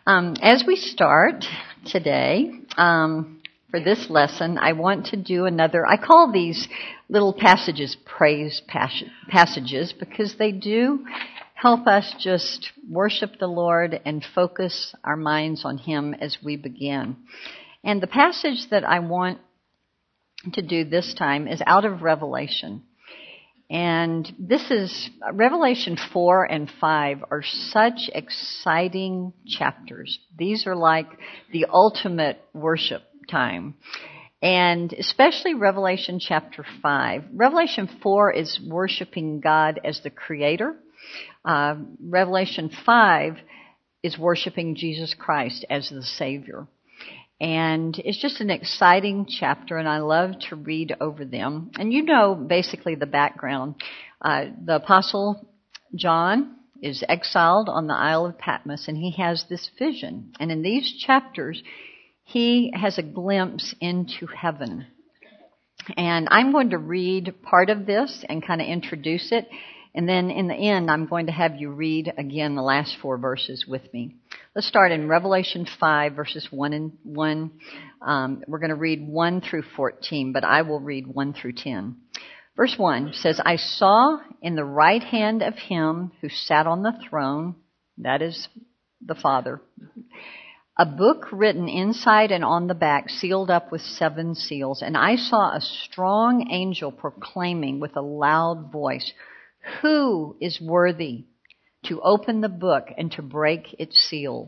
As we start today, for this lesson, I want to do I call these little passages praise passages because they do help us just worship the Lord and focus our minds on Him as we begin. And the passage that I want to do this time is out of Revelation. And this is Revelation 4 and 5 are such exciting chapters. These are like the ultimate worship time. And especially Revelation chapter 5. Revelation 4 is worshiping God as the Creator. Revelation 5 is worshiping Jesus Christ as the Savior. And it's just an exciting chapter, and I love to read over them. And you know basically the background. The Apostle John is exiled on the Isle of Patmos, and he has this vision. And in these chapters, he has a glimpse into heaven. And I'm going to read part of this and kind of introduce it. And then in the end, I'm going to have you read again the last 4 verses with me. Let's start in Revelation 5, verses 1 and 1. We're going to read 1 through 14, but I will read 1 through 10. Verse 1 says, I saw in the right hand of him who sat on the throne, that is the Father, a book written inside and on the back, sealed up with 7 seals. And I saw a strong angel proclaiming with a loud voice, who is worthy to open the book and to break its seals?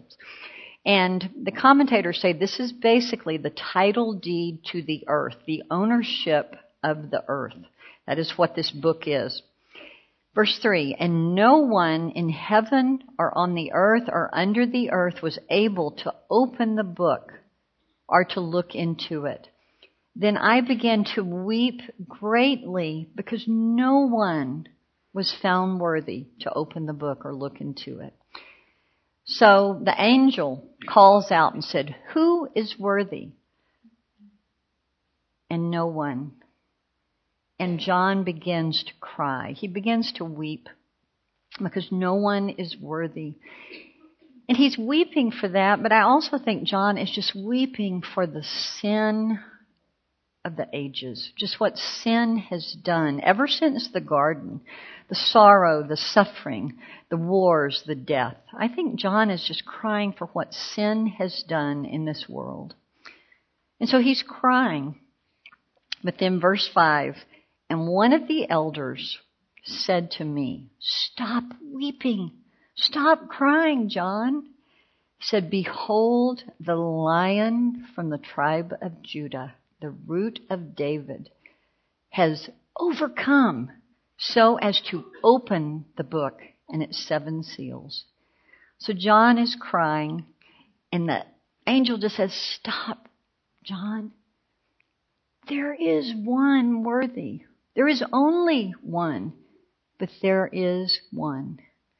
And the commentators say this is basically the title deed to the earth, the ownership of the earth. That is what this book is. Verse 3, and no one in heaven or on the earth or under the earth was able to open the book or to look into it. Then I began to weep greatly because no one was found worthy to open the book or look into it. So the angel calls out and said, who is worthy? And no one. And John begins to cry. He begins to weep because no one is worthy. And he's weeping for that, but I also think John is just weeping for the sin of the ages, just what sin has done ever since the garden, the sorrow, the suffering, the wars, the death. I think John is just crying for what sin has done in this world. And so he's crying. But then verse 5, and one of the elders said to me, stop weeping. Stop crying, John. He said, behold, the Lion from the tribe of Judah, the root of David, has overcome so as to open the book and its 7 seals. So John is crying, and the angel just says, stop, John. There is one worthy. There is only one, but there is one.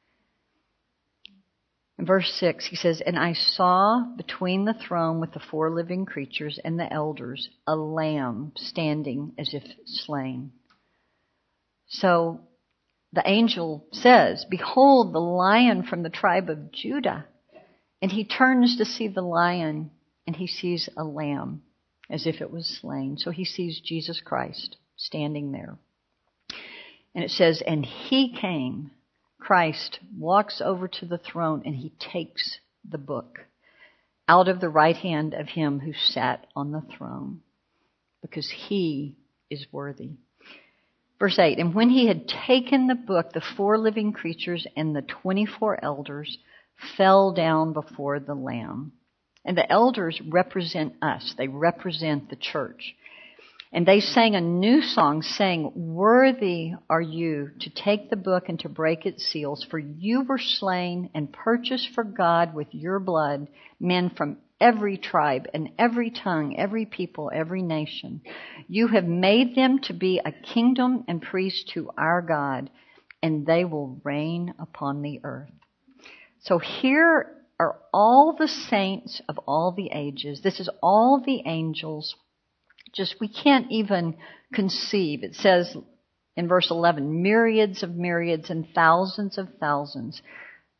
In verse 6, he says, and I saw between the throne with the 4 living creatures and the elders a lamb standing as if slain. So the angel says, behold, the Lion from the tribe of Judah. And he turns to see the lion, and he sees a lamb as if it was slain. So he sees Jesus Christ standing there. And it says, and he came. Christ walks over to the throne and he takes the book out of the right hand of him who sat on the throne because he is worthy. Verse 8, and when he had taken the book, the 4 living creatures and the 24 elders fell down before the Lamb. And the elders represent us. They represent the church. And they sang a new song saying, worthy are you to take the book and to break its seals, for you were slain and purchased for God with your blood men from every tribe and every tongue, every people, every nation. You have made them to be a kingdom and priests to our God, and they will reign upon the earth. So here are all the saints of all the ages. This is all the angels. Just we can't even conceive. It says in verse 11, myriads of myriads and thousands of thousands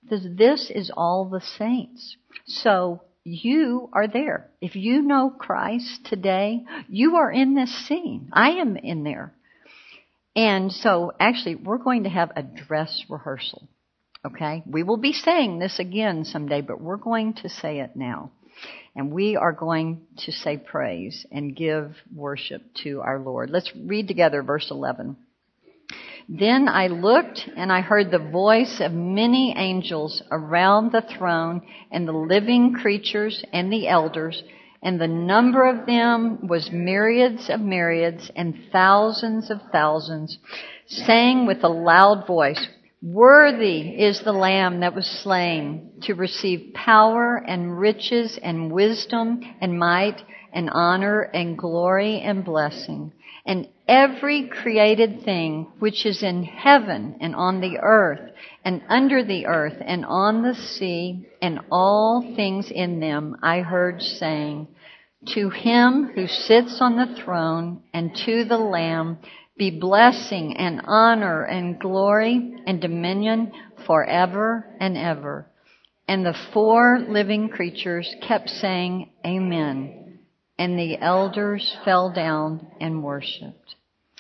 This is all the saints. So you are there. If you know Christ today, you are in this scene. I am in there. And so actually, we're going to have a dress rehearsal. Okay? We will be saying this again someday, but we're going to say it now. And we are going to say praise and give worship to our Lord. Let's read together verse 11. Then I looked and I heard the voice of many angels around the throne and the living creatures and the elders, and the number of them was myriads of myriads and thousands of thousands, saying with a loud voice, "Worthy is the Lamb that was slain to receive power and riches and wisdom and might and honor and glory and blessing. And every created thing which is in heaven and on the earth and under the earth and on the sea and all things in them, I heard saying, to him who sits on the throne and to the Lamb be blessing and honor and glory and dominion forever and ever." And the 4 living creatures kept saying, "Amen." And the elders fell down and worshiped.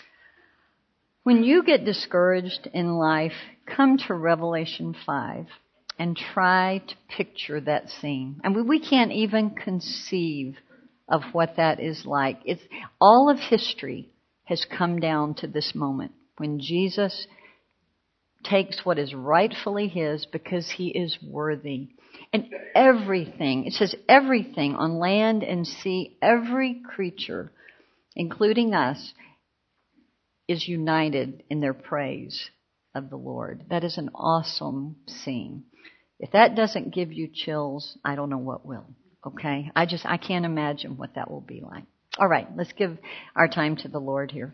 When you get discouraged in life, come to Revelation 5 and try to picture that scene. And we can't even conceive of what that is like. It's all of history has come down to this moment when Jesus takes what is rightfully his because he is worthy. And everything, it says everything on land and sea, every creature, including us, is united in their praise of the Lord. That is an awesome scene. If that doesn't give you chills, I don't know what will. Okay? I can't imagine what that will be like. All right, let's give our time to the Lord here.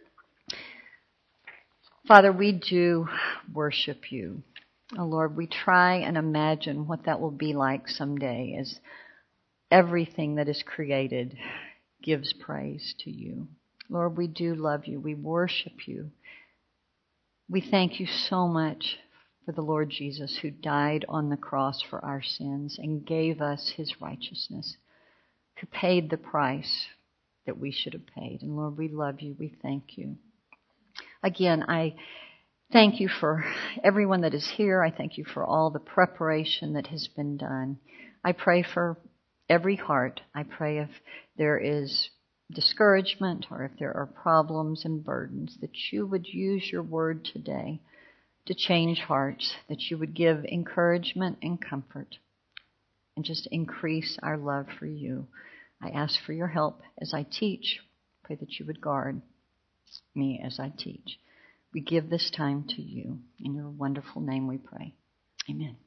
Father, we do worship you. Oh, Lord, we try and imagine what that will be like someday as everything that is created gives praise to you. Lord, we do love you. We worship you. We thank you so much for the Lord Jesus who died on the cross for our sins and gave us his righteousness, who paid the price that we should have paid. And Lord, we love you. We thank you. Again, I thank you for everyone that is here. I thank you for all the preparation that has been done. I pray for every heart. I pray if there is discouragement or if there are problems and burdens, that you would use your word today to change hearts, that you would give encouragement and comfort and just increase our love for you. I ask for your help as I teach. Pray that you would guard me as I teach. We give this time to you. In your wonderful name we pray. Amen.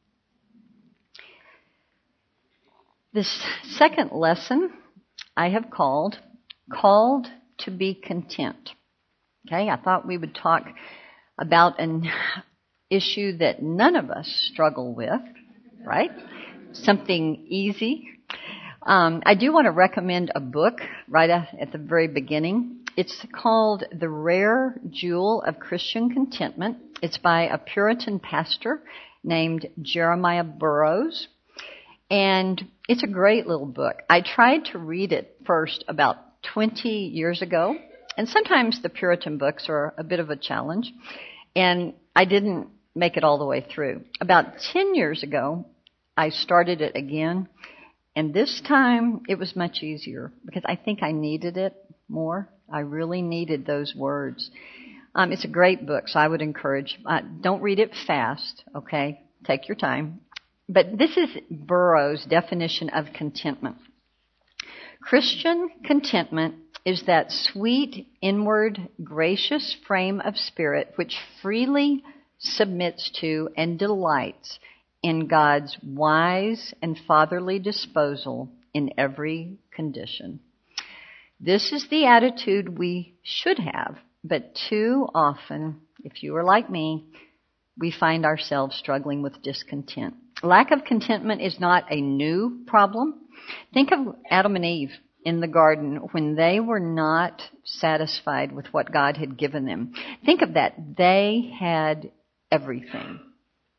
This second lesson I have called to be Content. Okay, I thought we would talk about an issue that none of us struggle with, right? Something easy. I do want to recommend a book right at the very beginning. It's called The Rare Jewel of Christian Contentment. It's by a Puritan pastor named Jeremiah Burroughs. And it's a great little book. I tried to read it first about 20 years ago. And sometimes the Puritan books are a bit of a challenge. And I didn't make it all the way through. About 10 years ago, I started it again. And this time it was much easier because I think I needed it more. I really needed those words. It's a great book, so I would encourage, don't read it fast, okay? Take your time. But this is Burroughs' definition of contentment. Christian contentment is that sweet, inward, gracious frame of spirit which freely submits to and delights in God's wise and fatherly disposal in every condition. This is the attitude we should have, but too often, if you are like me, we find ourselves struggling with discontent. Lack of contentment is not a new problem. Think of Adam and Eve in the garden when they were not satisfied with what God had given them. Think of that. They had everything.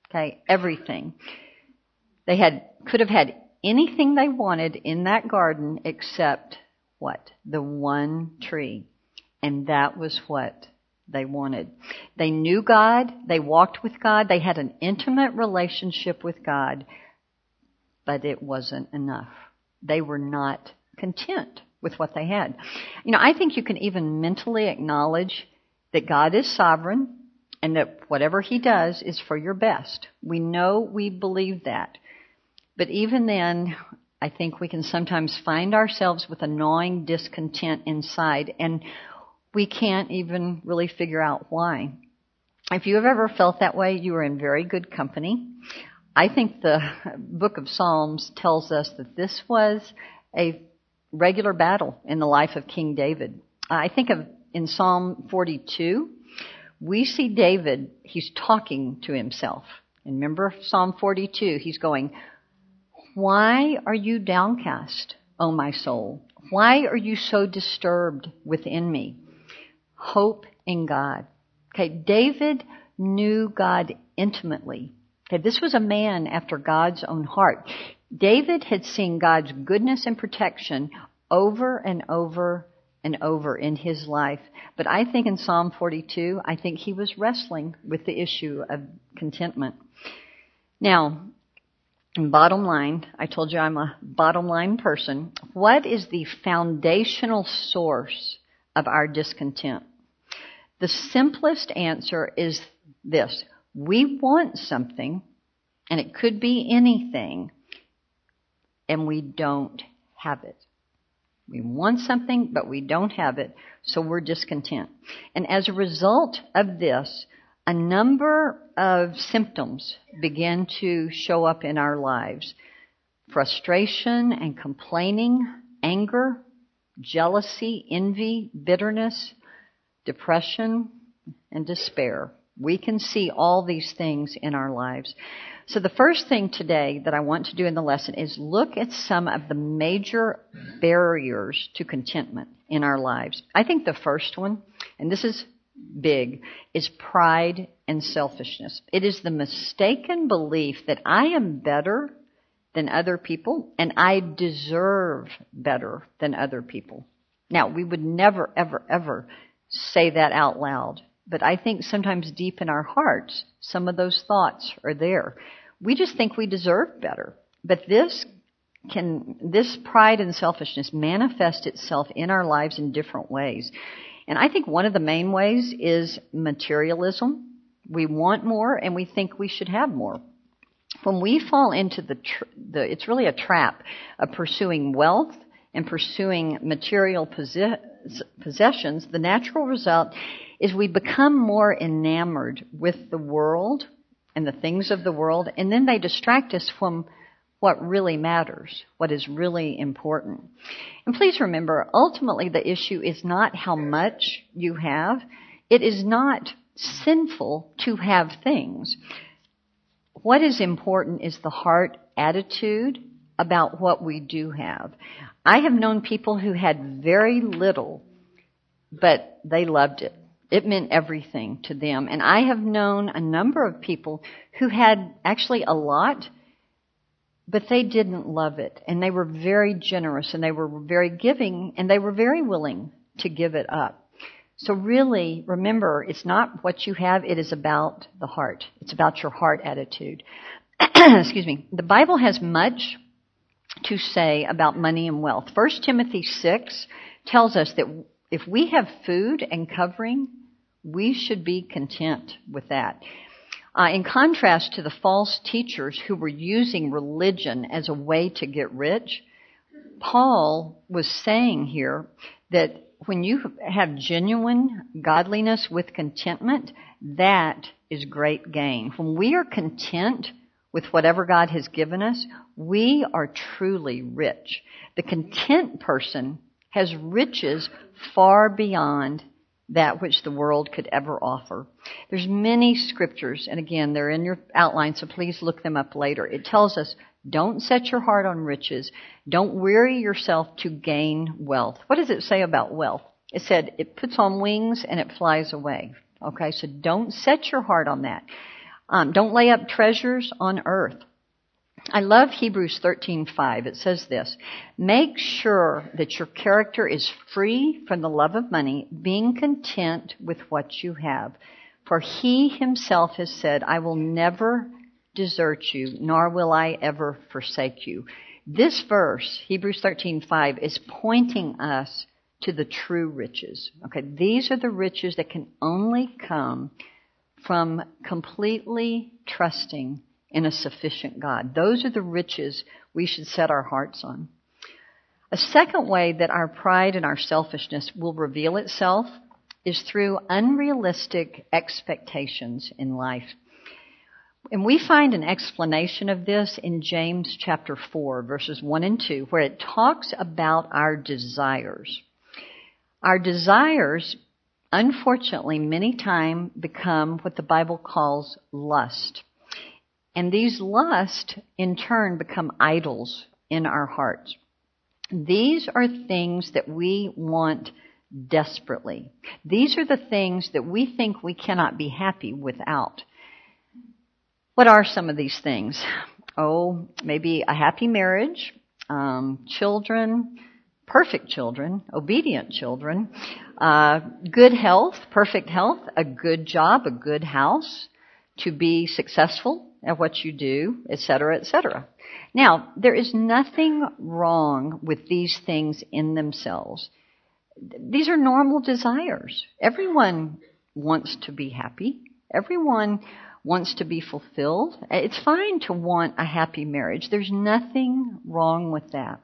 Okay, everything. They could have had anything they wanted in that garden except what? The one tree. And that was what they wanted. They knew God. They walked with God. They had an intimate relationship with God. But it wasn't enough. They were not content with what they had. I think you can even mentally acknowledge that God is sovereign and that whatever He does is for your best. We believe that. But even then, I think we can sometimes find ourselves with a gnawing discontent inside, and we can't even really figure out why. If you have ever felt that way, you are in very good company. I think the book of Psalms tells us that this was a regular battle in the life of King David. I think in Psalm 42, we see David, he's talking to himself. And remember Psalm 42, he's going, "Why are you downcast, O my soul? Why are you so disturbed within me? Hope in God." Okay, David knew God intimately. Okay, this was a man after God's own heart. David had seen God's goodness and protection over and over and over in his life. But I think in Psalm 42, I think he was wrestling with the issue of contentment. Now, bottom line, I told you I'm a bottom line person. What is the foundational source of our discontent? The simplest answer is this. We want something, and it could be anything, and we don't have it. We want something, but we don't have it, so we're discontent. And as a result of this, a number of symptoms begin to show up in our lives. Frustration and complaining, anger, jealousy, envy, bitterness, depression, and despair. We can see all these things in our lives. So the first thing today that I want to do in the lesson is look at some of the major barriers to contentment in our lives. I think the first one, and this is big, is pride and selfishness. It is the mistaken belief that I am better than other people and I deserve better than other people. Now, we would never, ever, ever say that out loud. But I think sometimes deep in our hearts, some of those thoughts are there. We just think we deserve better. But this pride and selfishness manifest itself in our lives in different ways. And I think one of the main ways is materialism. We want more and we think we should have more. When we fall into it's really a trap of pursuing wealth and pursuing material possessions, the natural result is we become more enamored with the world and the things of the world, and then they distract us from what really matters, what is really important. And please remember, ultimately the issue is not how much you have. It is not sinful to have things. What is important is the heart attitude about what we do have. I have known people who had very little, but they loved it. It meant everything to them. And I have known a number of people who had actually a lot, but they didn't love it. And they were very generous and they were very giving and they were very willing to give it up. So really, remember, it's not what you have, it is about the heart. It's about your heart attitude. Excuse me. The Bible has much to say about money and wealth. 1 Timothy 6 tells us that if we have food and covering, we should be content with that. In contrast to the false teachers who were using religion as a way to get rich, Paul was saying here that when you have genuine godliness with contentment, that is great gain. When we are content with whatever God has given us, we are truly rich. The content person has riches far beyond that which the world could ever offer. There's many scriptures, and again, they're in your outline, so please look them up later. It tells us, don't set your heart on riches. Don't weary yourself to gain wealth. What does it say about wealth? It said it puts on wings and it flies away. Okay, so don't set your heart on that. Don't lay up treasures on earth. I love Hebrews 13:5. It says this, make sure that your character is free from the love of money, being content with what you have. For he himself has said, I will never desert you, nor will I ever forsake you. This verse, Hebrews 13:5, is pointing us to the true riches. Okay, these are the riches that can only come from completely trusting in a sufficient God. Those are the riches we should set our hearts on. A second way that our pride and our selfishness will reveal itself is through unrealistic expectations in life. And we find an explanation of this in James chapter 4, verses 1 and 2, where it talks about our desires. Our desires, unfortunately, many times become what the Bible calls lust. And these lusts, in turn, become idols in our hearts. These are things that we want desperately. These are the things that we think we cannot be happy without. What are some of these things? Oh, maybe a happy marriage, children, perfect children, obedient children, good health, perfect health, a good job, a good house, to be successful at what you do, etc., etc. Now, there is nothing wrong with these things in themselves. These are normal desires. Everyone wants to be happy. Everyone wants to be fulfilled. It's fine to want a happy marriage. There's nothing wrong with that.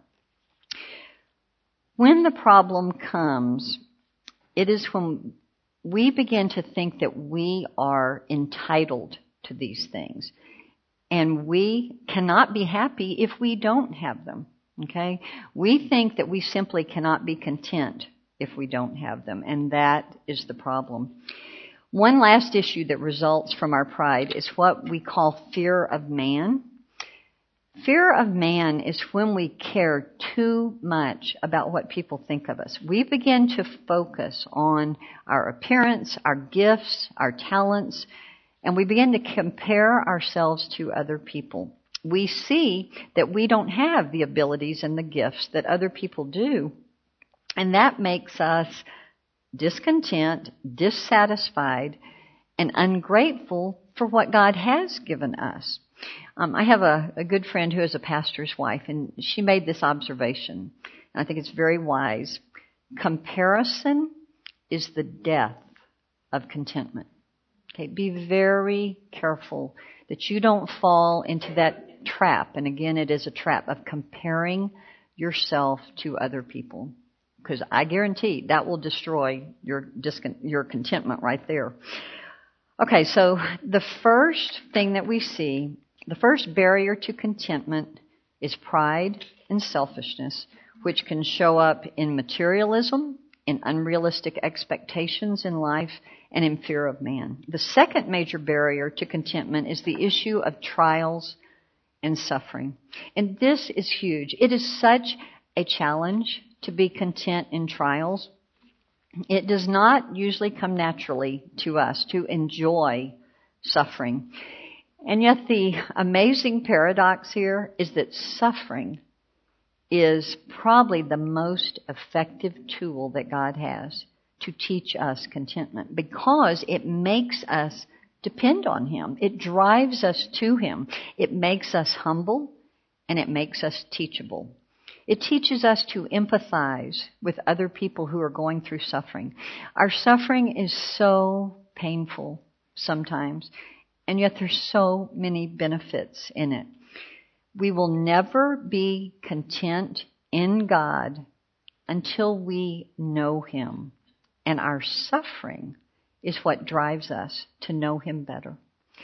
When the problem comes, it is when we begin to think that we are entitled to these things. And we cannot be happy if we don't have them. Okay? We think that we simply cannot be content if we don't have them. And that is the problem. One last issue that results from our pride is what we call fear of man. Fear of man is when we care too much about what people think of us. We begin to focus on our appearance, our gifts, our talents, and we begin to compare ourselves to other people. We see that we don't have the abilities and the gifts that other people do. And that makes us discontent, dissatisfied, and ungrateful for what God has given us. I have a good friend who is a pastor's wife, and she made this observation, and I think it's very wise. Comparison is the death of contentment. Okay, be very careful that you don't fall into that trap, and again, it is a trap of comparing yourself to other people, because I guarantee that will destroy your contentment right there. Okay, so the first thing that we see, the first barrier to contentment is pride and selfishness, which can show up in materialism, in unrealistic expectations in life, and in fear of man. The second major barrier to contentment is the issue of trials and suffering. And this is huge. It is such a challenge to be content in trials. It does not usually come naturally to us to enjoy suffering. And yet the amazing paradox here is that suffering is probably the most effective tool that God has to teach us contentment, because it makes us depend on Him. It drives us to Him. It makes us humble, and it makes us teachable. It teaches us to empathize with other people who are going through suffering. Our suffering is so painful sometimes, and yet there's so many benefits in it. We will never be content in God until we know Him. And our suffering is what drives us to know Him better.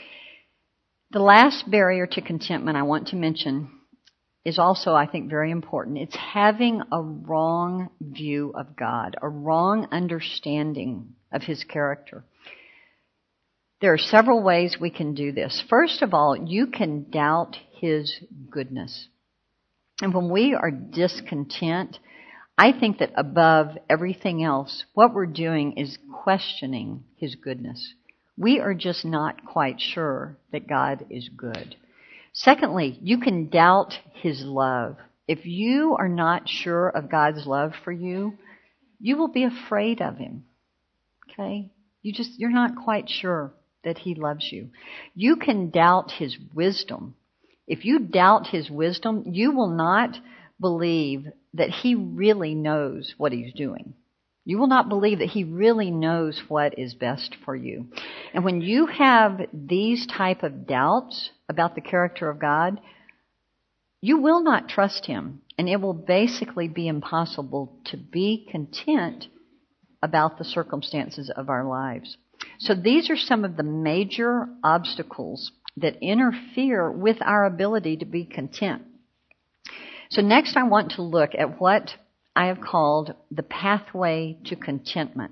The last barrier to contentment I want to mention is also, I think, very important. It's having a wrong view of God, a wrong understanding of His character. There are several ways we can do this. First of all, you can doubt His goodness. And when we are discontent, I think that above everything else, what we're doing is questioning His goodness. We are just not quite sure that God is good. Secondly, you can doubt His love. If you are not sure of God's love for you, you will be afraid of Him. Okay? You're not quite sure that He loves you. You can doubt His wisdom. If you doubt His wisdom, you will not believe that He really knows what He's doing. You will not believe that He really knows what is best for you. And when you have these type of doubts about the character of God, you will not trust Him. And it will basically be impossible to be content about the circumstances of our lives. So these are some of the major obstacles that interfere with our ability to be content. So next I want to look at what I have called the pathway to contentment.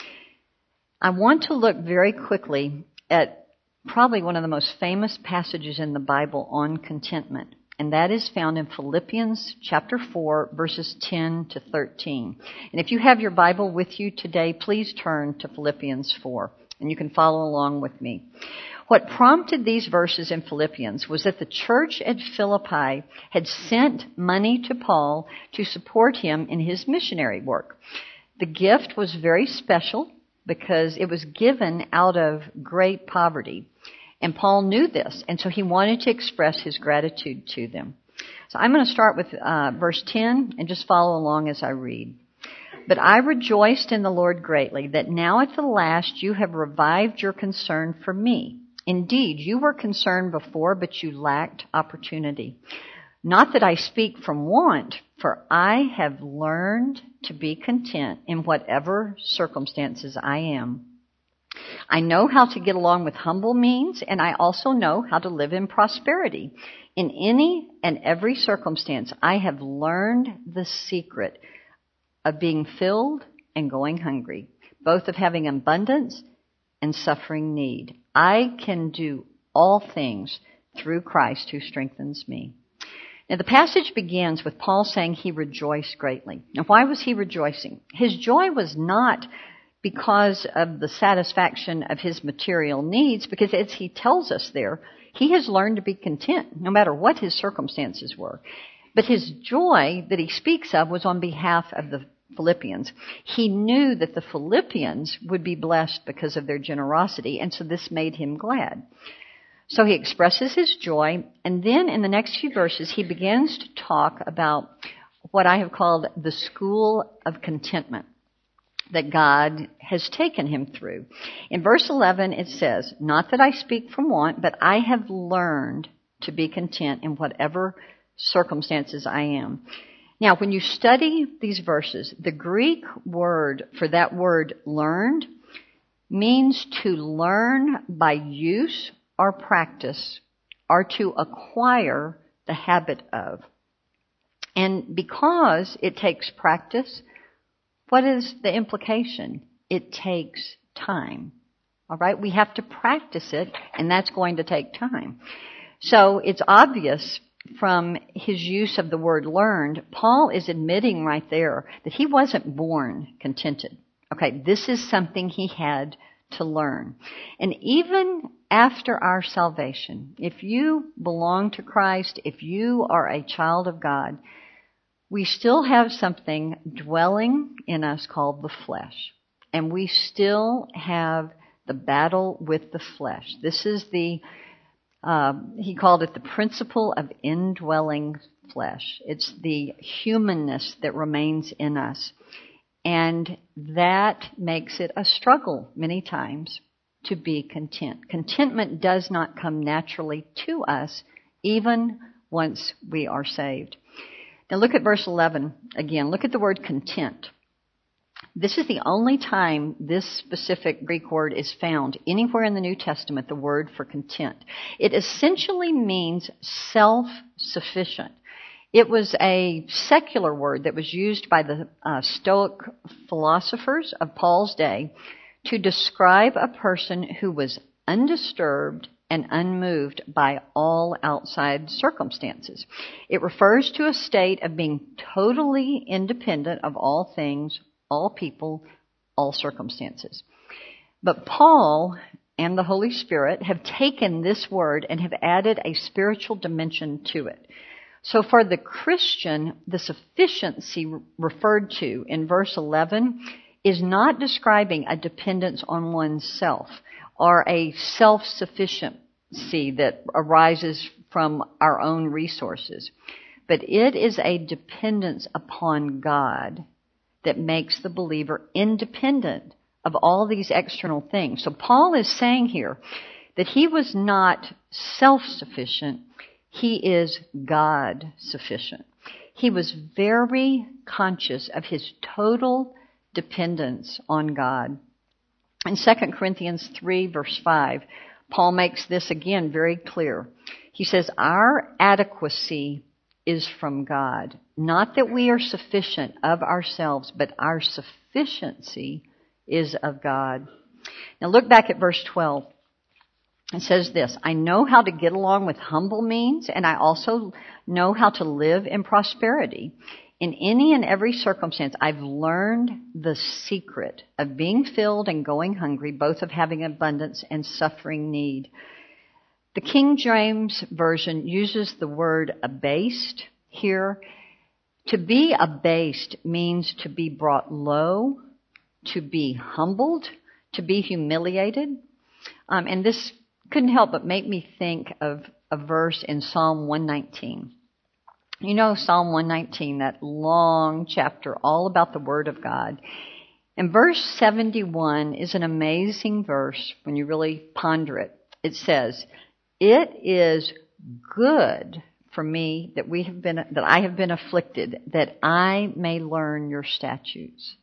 I want to look very quickly at probably one of the most famous passages in the Bible on contentment, and that is found in Philippians chapter 4, verses 10 to 13. And if you have your Bible with you today, please turn to Philippians 4, and you can follow along with me. What prompted these verses in Philippians was that the church at Philippi had sent money to Paul to support him in his missionary work. The gift was very special because it was given out of great poverty. And Paul knew this, and so he wanted to express his gratitude to them. So I'm going to start with verse 10 and just follow along as I read. But I rejoiced in the Lord greatly that now at the last you have revived your concern for me. Indeed, you were concerned before, but you lacked opportunity. Not that I speak from want, for I have learned to be content in whatever circumstances I am. I know how to get along with humble means, and I also know how to live in prosperity. In any and every circumstance, I have learned the secret of being filled and going hungry, both of having abundance and suffering need. I can do all things through Christ who strengthens me. Now, the passage begins with Paul saying he rejoiced greatly. Now, why was he rejoicing? His joy was not because of the satisfaction of his material needs, because as he tells us there, he has learned to be content no matter what his circumstances were. But his joy that he speaks of was on behalf of the Philippians. He knew that the Philippians would be blessed because of their generosity, and so this made him glad. So he expresses his joy, and then in the next few verses, he begins to talk about what I have called the school of contentment that God has taken him through. In verse 11, it says, not that I speak from want, but I have learned to be content in whatever circumstances I am. Now, when you study these verses, the Greek word for that word learned means to learn by use or practice, or to acquire the habit of. And because it takes practice, what is the implication? It takes time. All right? We have to practice it, and that's going to take time. So it's obvious from his use of the word learned, Paul is admitting right there that he wasn't born contented. Okay, this is something he had to learn. And even after our salvation, if you belong to Christ, if you are a child of God, we still have something dwelling in us called the flesh. And we still have the battle with the flesh. This is he called it the principle of indwelling flesh. It's the humanness that remains in us. And that makes it a struggle many times to be content. Contentment does not come naturally to us, even once we are saved. Now look at verse 11 again. Look at the word content. This is the only time this specific Greek word is found anywhere in the New Testament, the word for content. It essentially means self-sufficient. It was a secular word that was used by the Stoic philosophers of Paul's day to describe a person who was undisturbed and unmoved by all outside circumstances. It refers to a state of being totally independent of all things, all people, all circumstances. But Paul and the Holy Spirit have taken this word and have added a spiritual dimension to it. So for the Christian, the sufficiency referred to in verse 11 is not describing a dependence on oneself or a self-sufficiency that arises from our own resources, but it is a dependence upon God that makes the believer independent of all these external things. So Paul is saying here that he was not self-sufficient, he is God-sufficient. He was very conscious of his total dependence on God. In 2 Corinthians 3, verse 5, Paul makes this again very clear. He says, our adequacy is from God. Not that we are sufficient of ourselves, but our sufficiency is of God. Now look back at verse 12. It says this, I know how to get along with humble means, and I also know how to live in prosperity. In any and every circumstance, I've learned the secret of being filled and going hungry, both of having abundance and suffering need. The King James Version uses the word abased here. To be abased means to be brought low, to be humbled, to be humiliated. And this couldn't help but make me think of a verse in Psalm 119. You know Psalm 119, that long chapter all about the Word of God. And verse 71 is an amazing verse when you really ponder it. It says, it is good for me that I have been afflicted, that I may learn your statutes.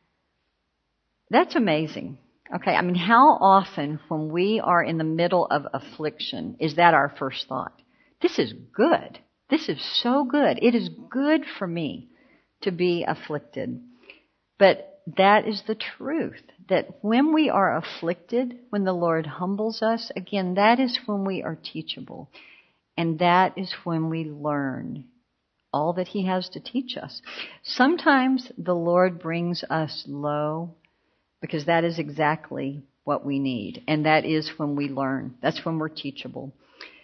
That's amazing. Okay, I mean, how often when we are in the middle of affliction, is that our first thought? This is good. This is so good. It is good for me to be afflicted. But that is the truth, that when we are afflicted, when the Lord humbles us, again, that is when we are teachable. And that is when we learn all that He has to teach us. Sometimes the Lord brings us low, because that is exactly what we need. And that is when we learn. That's when we're teachable.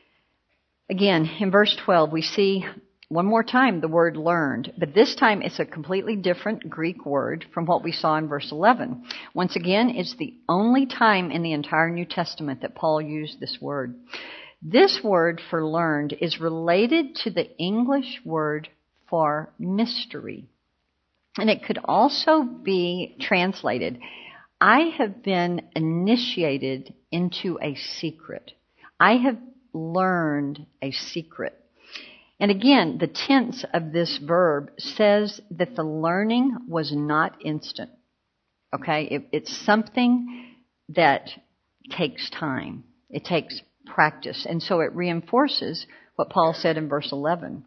Again, in verse 12, we see one more time the word learned. But this time it's a completely different Greek word from what we saw in verse 11. Once again, it's the only time in the entire New Testament that Paul used this word. This word for learned is related to the English word for mystery. And it could also be translated, I have been initiated into a secret. I have learned a secret. And again, the tense of this verb says that the learning was not instant. Okay? It's something that takes time. It takes practice. And so it reinforces what Paul said in verse 11.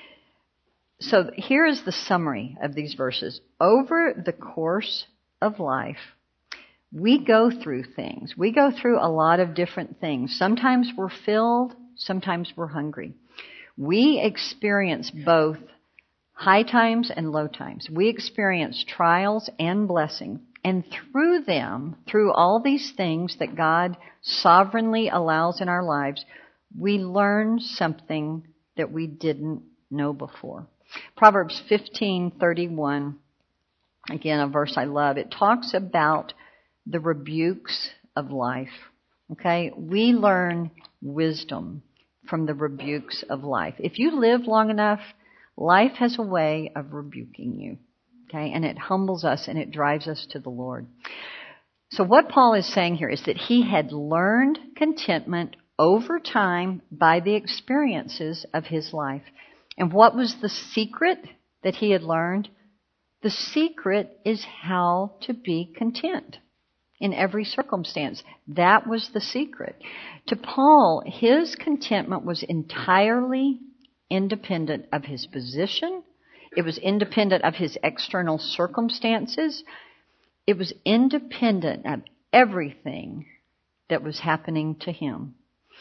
So here is the summary of these verses. Over the course of life, we go through things. We go through a lot of different things. Sometimes we're filled, sometimes we're hungry. We experience both high times and low times. We experience trials and blessing. And through them, through all these things that God sovereignly allows in our lives, we learn something that we didn't know before. Proverbs 15:31, again, a verse I love. It talks about the rebukes of life. Okay? We learn wisdom from the rebukes of life. If you live long enough, life has a way of rebuking you. Okay? And it humbles us and it drives us to the Lord. So what Paul is saying here is that he had learned contentment over time by the experiences of his life. And what was the secret that he had learned? The secret is how to be content in every circumstance. That was the secret. To Paul, his contentment was entirely independent of his position. It was independent of his external circumstances. It was independent of everything that was happening to him.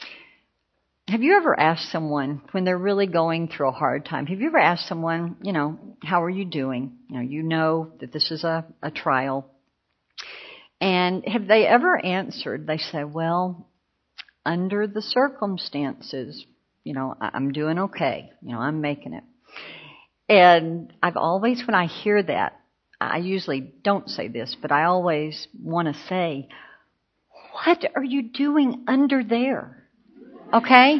Have you ever asked someone when they're really going through a hard time, have you ever asked someone, how are you doing? You know that this is a trial. And have they ever answered? They say, well, under the circumstances, I'm doing okay. I'm making it. And I've always, when I hear that, I usually don't say this, but I always want to say, what are you doing under there? Okay?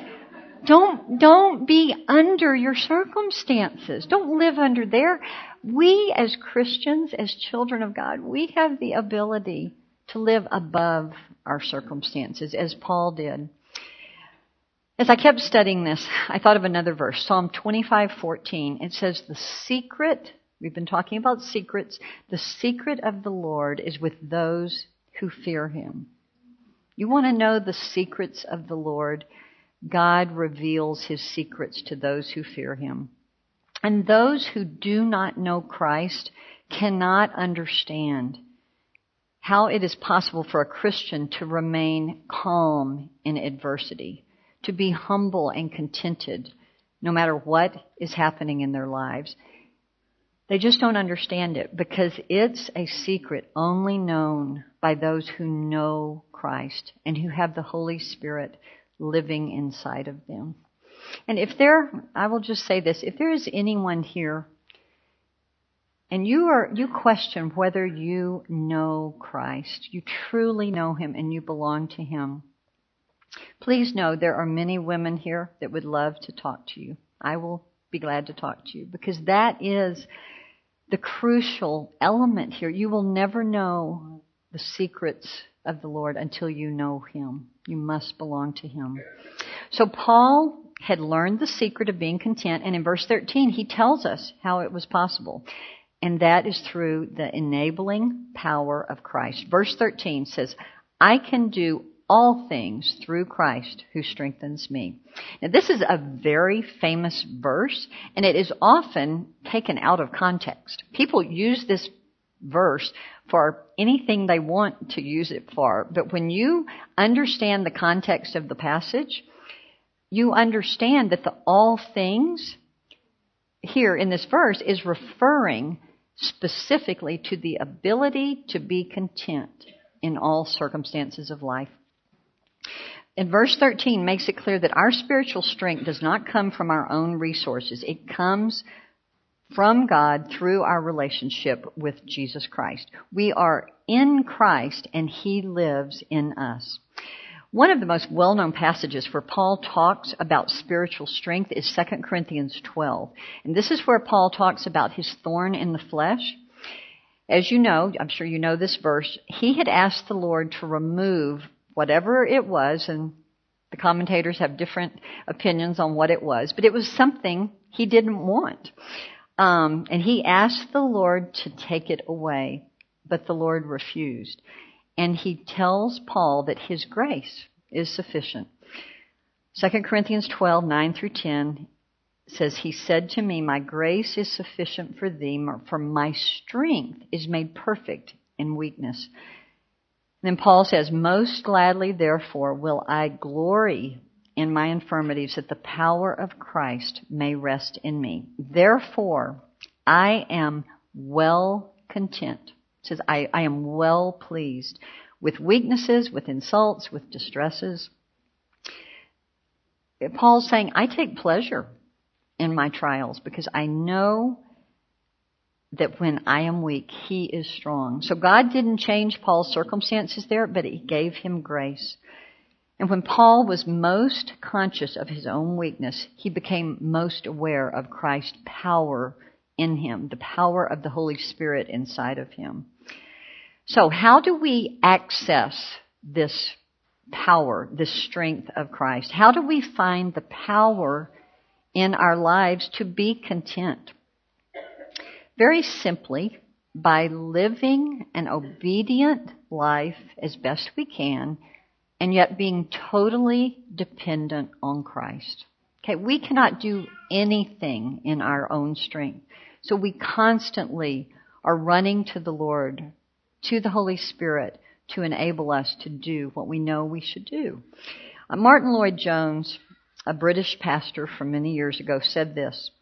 Don't be under your circumstances. Don't live under there. We as Christians, as children of God, we have the ability to live above our circumstances, as Paul did. As I kept studying this, I thought of another verse, Psalm 25:14. It says, the secret, we've been talking about secrets, the secret of the Lord is with those who fear Him. You want to know the secrets of the Lord? God reveals His secrets to those who fear Him. And those who do not know Christ cannot understand how it is possible for a Christian to remain calm in adversity, to be humble and contented no matter what is happening in their lives. They just don't understand it because it's a secret only known by those who know Christ and who have the Holy Spirit living inside of them. And I will just say this, if there is anyone here and you question whether you know Christ, you truly know Him and you belong to Him, please know there are many women here that would love to talk to you. I will be glad to talk to you because that is the crucial element here. You will never know the secrets of the Lord until you know Him. You must belong to Him. So Paul had learned the secret of being content, and in verse 13 he tells us how it was possible. And that is through the enabling power of Christ. Verse 13 says, I can do all things through Christ who strengthens me. Now, this is a very famous verse, and it is often taken out of context. People use this verse for anything they want to use it for, but when you understand the context of the passage, you understand that the all things here in this verse is referring specifically to the ability to be content in all circumstances of life. And verse 13 makes it clear that our spiritual strength does not come from our own resources. It comes from God through our relationship with Jesus Christ. We are in Christ and He lives in us. One of the most well-known passages where Paul talks about spiritual strength is 2 Corinthians 12. And this is where Paul talks about his thorn in the flesh. As you know, I'm sure you know this verse, he had asked the Lord to remove whatever it was, and the commentators have different opinions on what it was, but it was something he didn't want. And he asked the Lord to take it away, but the Lord refused. And he tells Paul that his grace is sufficient. 2 Corinthians 12, 9 through 10 says, He said to me, my grace is sufficient for thee, for my strength is made perfect in weakness. And then Paul says, most gladly, therefore, will I glory in my infirmities, that the power of Christ may rest in me. Therefore, I am well content. It says, I am well pleased with weaknesses, with insults, with distresses. Paul's saying, I take pleasure in my trials because I know that when I am weak, He is strong. So God didn't change Paul's circumstances there, but He gave him grace. And when Paul was most conscious of his own weakness, he became most aware of Christ's power in him, the power of the Holy Spirit inside of him. So how do we access this power, this strength of Christ? How do we find the power in our lives to be content? Very simply, by living an obedient life as best we can, and yet being totally dependent on Christ. Okay, we cannot do anything in our own strength. So we constantly are running to the Lord, to the Holy Spirit, to enable us to do what we know we should do. Martin Lloyd-Jones, a British pastor from many years ago, said this,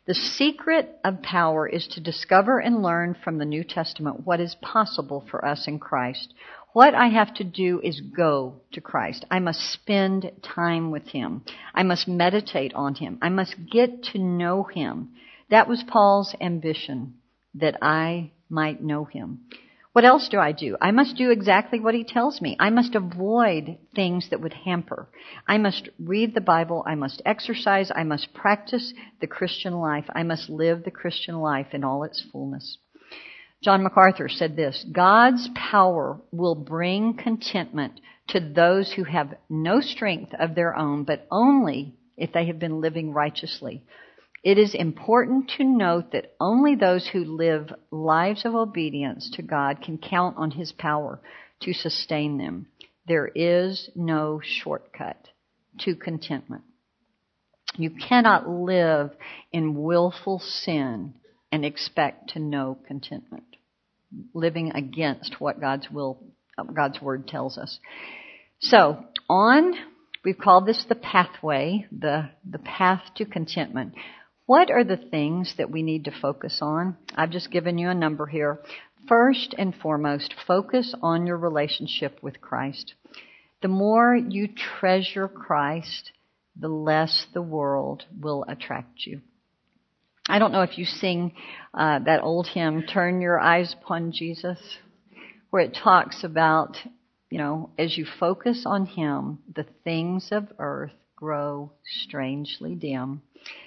The secret of power is to discover and learn from the New Testament what is possible for us in Christ. What I have to do is go to Christ. I must spend time with Him. I must meditate on Him. I must get to know Him. That was Paul's ambition, that I might know Him. What else do? I must do exactly what He tells me. I must avoid things that would hamper. I must read the Bible. I must exercise. I must practice the Christian life. I must live the Christian life in all its fullness. John MacArthur said this: God's power will bring contentment to those who have no strength of their own, but only if they have been living righteously. It is important to note that only those who live lives of obedience to God can count on His power to sustain them. There is no shortcut to contentment. You cannot live in willful sin and expect to know contentment, living against what God's Word tells us. So, we've called this the pathway, the path to contentment. What are the things that we need to focus on? I've just given you a number here. First and foremost, focus on your relationship with Christ. The more you treasure Christ, the less the world will attract you. I don't know if you sing that old hymn, Turn Your Eyes Upon Jesus, where it talks about, as you focus on Him, the things of earth grow strangely dim.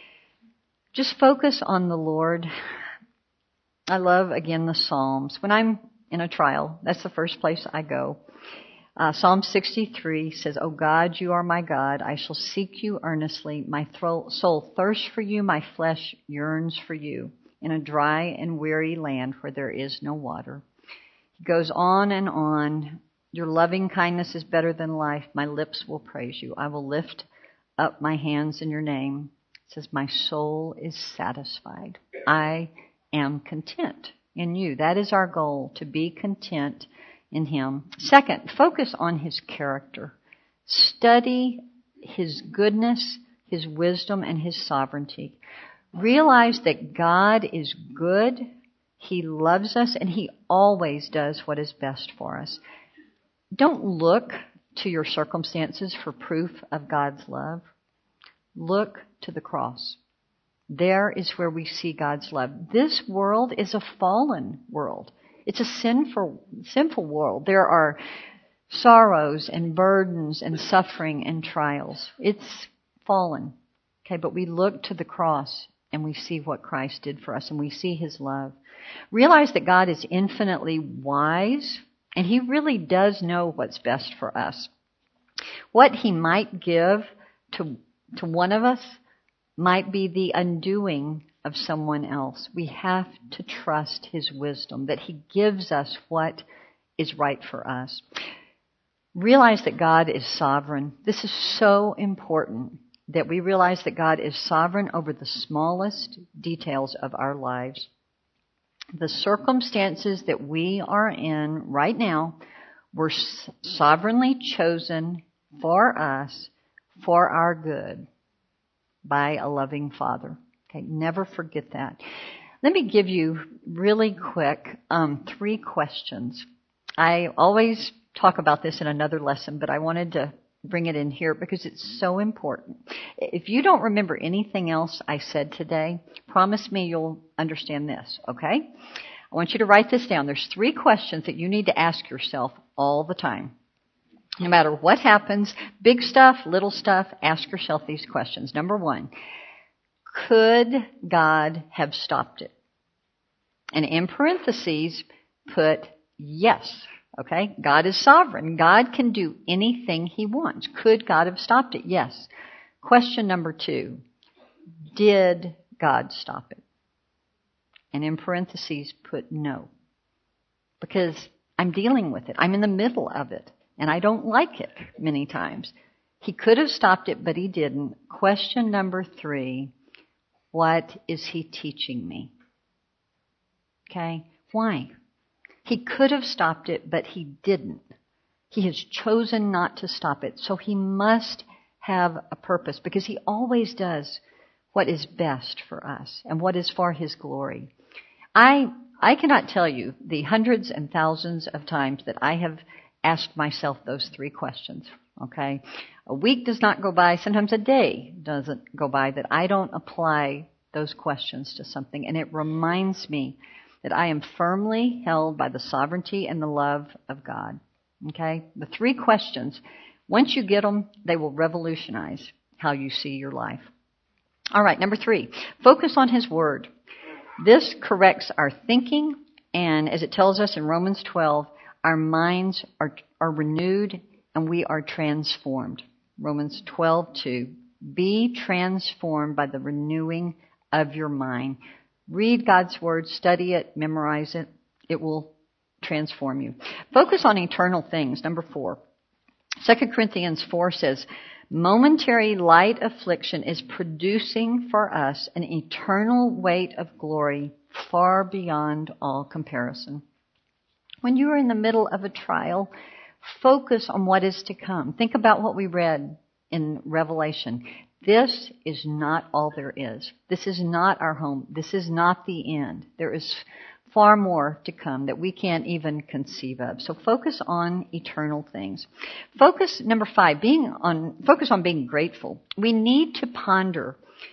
Just focus on the Lord. I love, again, the Psalms. When I'm in a trial, that's the first place I go. Psalm 63 says, O God, you are my God. I shall seek you earnestly. My soul thirsts for you. My flesh yearns for you in a dry and weary land where there is no water. He goes on and on. Your loving kindness is better than life. My lips will praise you. I will lift up my hands in your name. It says, my soul is satisfied. I am content in you. That is our goal, to be content in Him. Second, focus on His character. Study His goodness, His wisdom, and His sovereignty. Realize that God is good. He loves us, and He always does what is best for us. Don't look to your circumstances for proof of God's love. Look to the cross. There is where we see God's love. This world is a fallen world. It's a sinful world. There are sorrows and burdens and suffering and trials. It's fallen. Okay, but we look to the cross and we see what Christ did for us and we see His love. Realize that God is infinitely wise and He really does know what's best for us. What He might give to one of us might be the undoing of someone else. We have to trust His wisdom, that He gives us what is right for us. Realize that God is sovereign. This is so important, that we realize that God is sovereign over the smallest details of our lives. The circumstances that we are in right now were sovereignly chosen for us, for our good, by a loving Father. Okay, never forget that. Let me give you really quick 3 questions. I always talk about this in another lesson, but I wanted to bring it in here because it's so important. If you don't remember anything else I said today, promise me you'll understand this, okay? I want you to write this down. There's 3 questions that you need to ask yourself all the time. No matter what happens, big stuff, little stuff, ask yourself these questions. Number 1, could God have stopped it? And in parentheses, put yes. Okay? God is sovereign. God can do anything He wants. Could God have stopped it? Yes. Question number 2, did God stop it? And in parentheses, put no. Because I'm dealing with it. I'm in the middle of it. And I don't like it many times. He could have stopped it, but He didn't. Question number 3, what is He teaching me? Okay? Why? He could have stopped it, but He didn't. He has chosen not to stop it. So He must have a purpose because He always does what is best for us and what is for His glory. I cannot tell you the hundreds and thousands of times that I have asked myself those three questions, okay? A week does not go by, sometimes a day doesn't go by that I don't apply those questions to something, and it reminds me that I am firmly held by the sovereignty and the love of God, okay? The three questions, once you get them, they will revolutionize how you see your life. All right, number 3, focus on His Word. This corrects our thinking, and as it tells us in Romans 12, our minds are renewed and we are transformed. Romans 12:2. Be transformed by the renewing of your mind. Read God's Word, study it, memorize it. It will transform you. Focus on eternal things. Number 4. 2 Corinthians 4 says, momentary light affliction is producing for us an eternal weight of glory far beyond all comparison. When you are in the middle of a trial, focus on what is to come. Think about what we read in Revelation. This is not all there is. This is not our home. This is not the end. There is far more to come that we can't even conceive of. So focus on eternal things. Focus, number 5, focus on being grateful. We need to ponder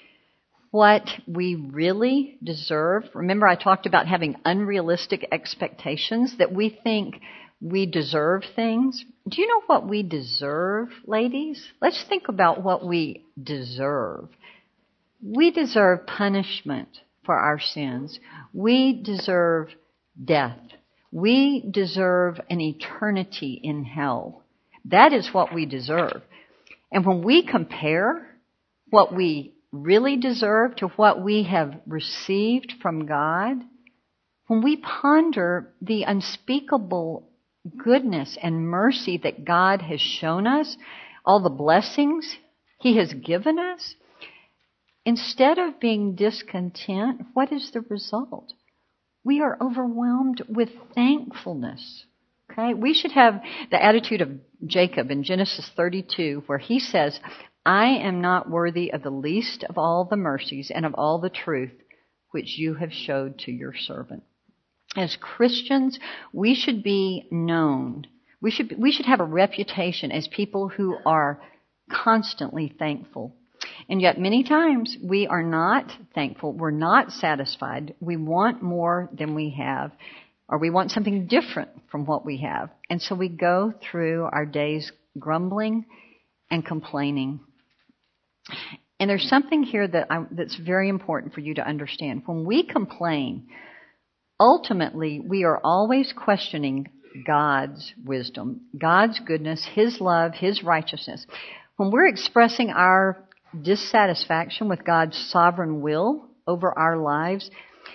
what we really deserve. Remember, I talked about having unrealistic expectations, that we think we deserve things. Do you know what we deserve, ladies? Let's think about what we deserve. We deserve punishment for our sins. We deserve death. We deserve an eternity in hell. That is what we deserve. And when we compare what we really deserve to what we have received from God, when we ponder the unspeakable goodness and mercy that God has shown us, all the blessings He has given us, instead of being discontent, what is the result? We are overwhelmed with thankfulness. Okay? We should have the attitude of Jacob in Genesis 32, where he says, I am not worthy of the least of all the mercies and of all the truth which you have showed to your servant. As Christians, we should be known. We should have a reputation as people who are constantly thankful. And yet many times we are not thankful. We're not satisfied. We want more than we have, or we want something different from what we have. And so we go through our days grumbling and complaining. And there's something here that's very important for you to understand. When we complain, ultimately we are always questioning God's wisdom, God's goodness, His love, His righteousness. When we're expressing our dissatisfaction with God's sovereign will over our lives,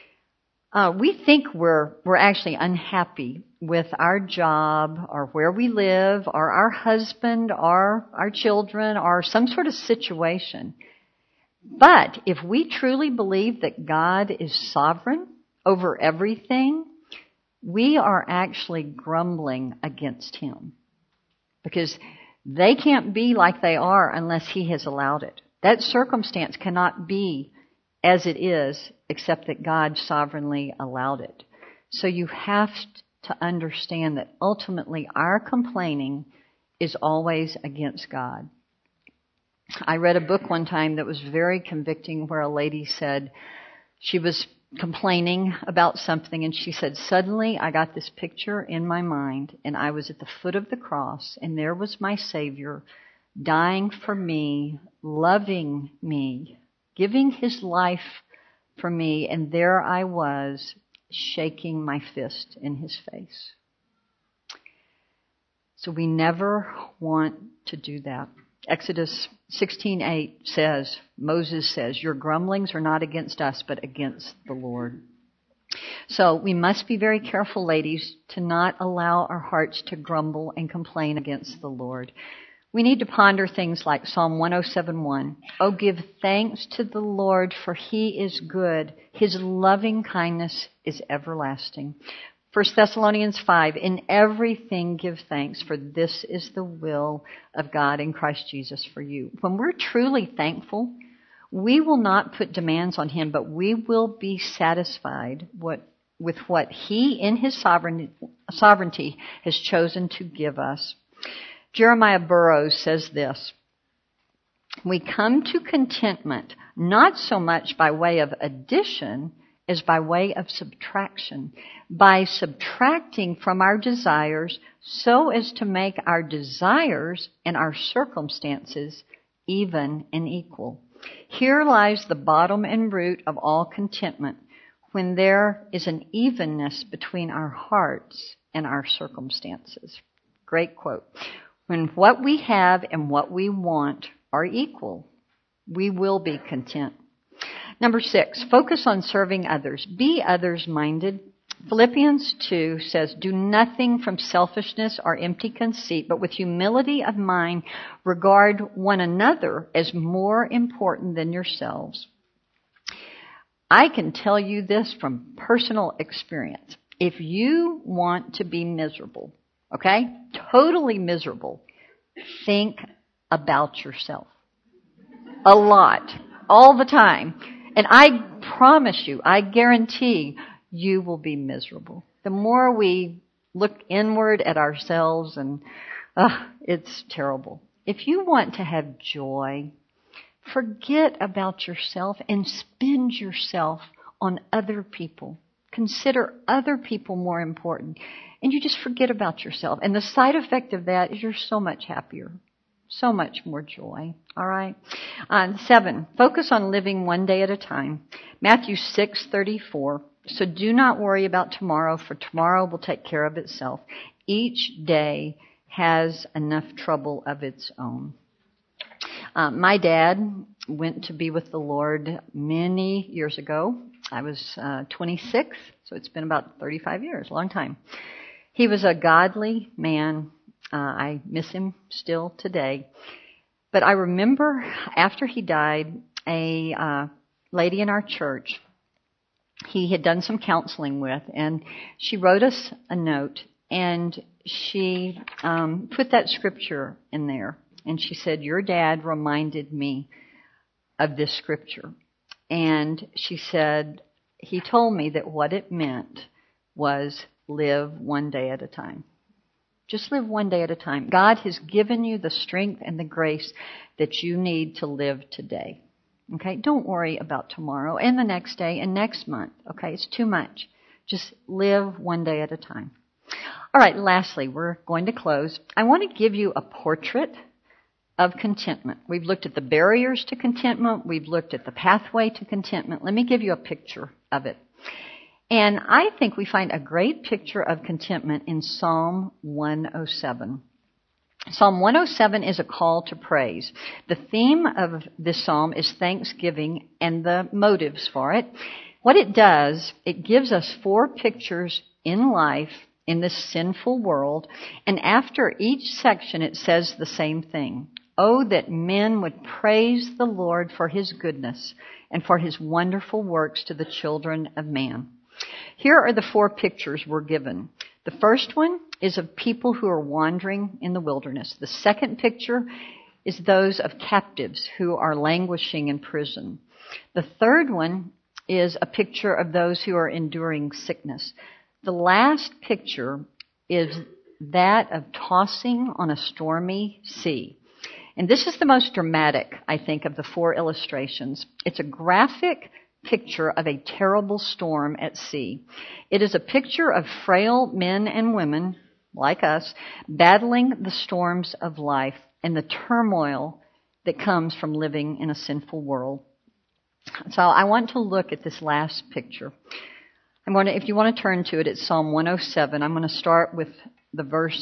we think we're actually unhappy with our job or where we live or our husband or our children or some sort of situation. But if we truly believe that God is sovereign over everything, we are actually grumbling against Him, because they can't be like they are unless He has allowed it. That circumstance cannot be as it is except that God sovereignly allowed it. So you have to understand that ultimately our complaining is always against God. I read a book one time that was very convicting, where a lady said she was complaining about something, and she said, suddenly I got this picture in my mind, and I was at the foot of the cross, and there was my Savior dying for me, loving me, giving His life for me, and there I was shaking my fist in His face. So we never want to do that. Exodus 16:8 says, Moses says, your grumblings are not against us, but against the Lord. So we must be very careful, ladies, to not allow our hearts to grumble and complain against the Lord. We need to ponder things like Psalm 107:1. Oh, give thanks to the Lord, for He is good. His loving kindness is everlasting. 1 Thessalonians 5, in everything give thanks, for this is the will of God in Christ Jesus for you. When we're truly thankful, We will not put demands on him, but we will be satisfied with what he, in his sovereignty, has chosen to give us. Jeremiah Burroughs says this: we come to contentment not so much by way of addition as by way of subtraction, by subtracting from our desires so as to make our desires and our circumstances even and equal. Here lies the bottom and root of all contentment, when there is an evenness between our hearts and our circumstances. Great quote. When what we have and what we want are equal, we will be content. Number 6, focus on serving others. Be others-minded. Philippians 2 says, do nothing from selfishness or empty conceit, but with humility of mind, regard one another as more important than yourselves. I can tell you this from personal experience. If you want to be miserable, okay, totally miserable, think about yourself. A lot. All the time. And I promise you, I guarantee you will be miserable. The more we look inward at ourselves, and it's terrible. If you want to have joy, forget about yourself and spend yourself on other people. Consider other people more important. And you just forget about yourself. And the side effect of that is you're so much happier. So much more joy. All right. 7, focus on living one day at a time. Matthew 6:34. So do not worry about tomorrow, for tomorrow will take care of itself. Each day has enough trouble of its own. My dad went to be with the Lord many years ago. I was 26, so it's been about 35 years, a long time. He was a godly man. I miss him still today. But I remember after he died, a lady in our church he had done some counseling with, and she wrote us a note, and she put that scripture in there. And she said, your dad reminded me of this scripture. And she said, he told me that what it meant was live one day at a time. Just live one day at a time. God has given you the strength and the grace that you need to live today. Okay? Don't worry about tomorrow and the next day and next month. Okay? It's too much. Just live one day at a time. All right, lastly, we're going to close. I want to give you a portrait of contentment. We've looked at the barriers to contentment. We've looked at the pathway to contentment. Let me give you a picture of it. And I think we find a great picture of contentment in Psalm 107. Psalm 107 is a call to praise. The theme of this psalm is thanksgiving and the motives for it. What it does, it gives us 4 pictures in life in this sinful world, and after each section it says the same thing. Oh, that men would praise the Lord for his goodness and for his wonderful works to the children of man. Here are the 4 pictures we're given. The first one is of people who are wandering in the wilderness. The second picture is those of captives who are languishing in prison. The third one is a picture of those who are enduring sickness. The last picture is that of tossing on a stormy sea. And this is the most dramatic, I think, of the 4 illustrations. It's a graphic picture of a terrible storm at sea. It is a picture of frail men and women, like us, battling the storms of life and the turmoil that comes from living in a sinful world. So I want to look at this last picture. If you want to turn to it, it's Psalm 107. I'm going to start with the verse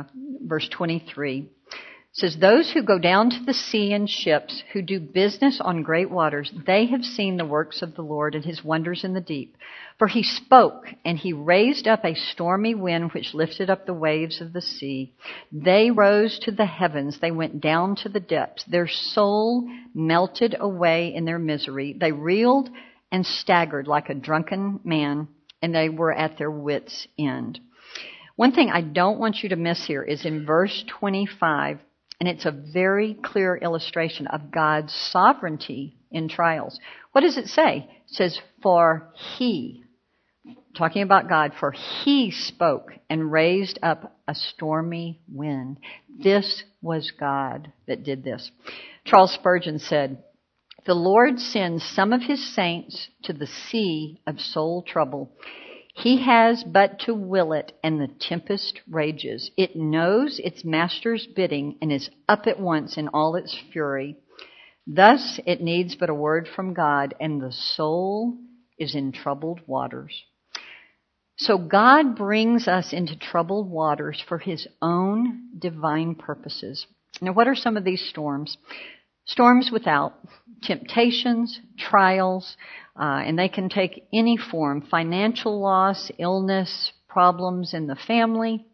23. It says, those who go down to the sea in ships, who do business on great waters, they have seen the works of the Lord and his wonders in the deep. For he spoke, and he raised up a stormy wind which lifted up the waves of the sea. They rose to the heavens. They went down to the depths. Their soul melted away in their misery. They reeled and staggered like a drunken man, and they were at their wits' end. One thing I don't want you to miss here is in verse 25, and it's a very clear illustration of God's sovereignty in trials. What does it say? It says, for He, talking about God, for He spoke and raised up a stormy wind. This was God that did this. Charles Spurgeon said, the Lord sends some of His saints to the sea of soul trouble. He has but to will it, and the tempest rages. It knows its master's bidding and is up at once in all its fury. Thus it needs but a word from God, and the soul is in troubled waters. So God brings us into troubled waters for His own divine purposes. Now, what are some of these storms? Storms without, temptations, trials, and they can take any form: financial loss, illness, problems in the family,